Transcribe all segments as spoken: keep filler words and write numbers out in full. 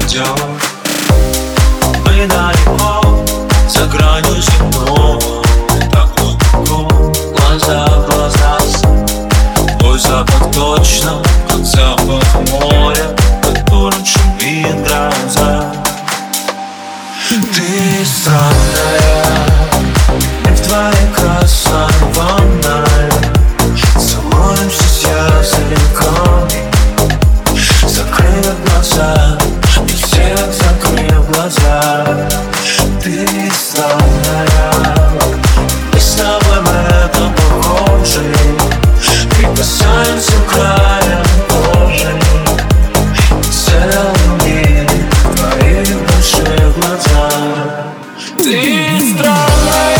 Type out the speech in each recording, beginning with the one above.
найдем. Мы далеко, за гранью земного, так глубоко, глаза в глаза. Твой запах точно, как запах моря, которым шумит гроза. Ты странная, мы в твоей красной ванной целуемся с языками, закрыв глаза, и всех закрыв глаза. Ты странная, мы с тобой в этом похожи, прикасаемся краем кожи, целый мир в твоих больших глазах. Ты странная.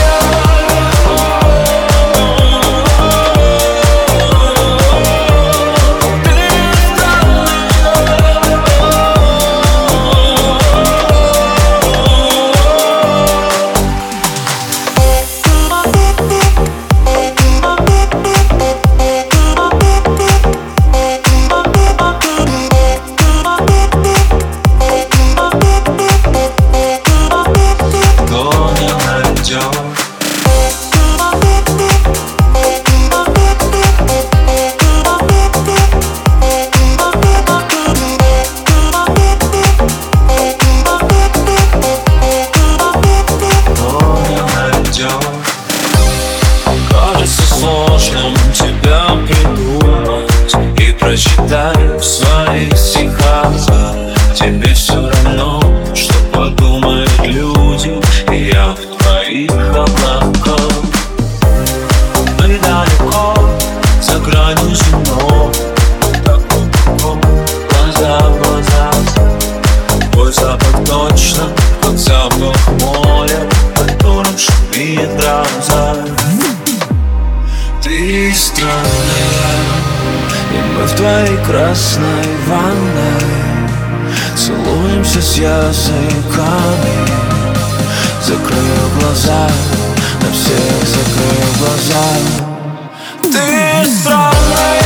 Кажется сложным тебя придумать и прочитать в своих стихах. Тебе все равно, что подумают люди, и я в твоих облаках. Мы далеко, за гранью земного, так глубоко, глаза в глаза. Твой запах точно, как запах моря, которым шумит гроза. Ты странная, и мы в твоей красной ванной целуемся с языками, закрыв глаза, на всех закрыв глаза. Ты странная.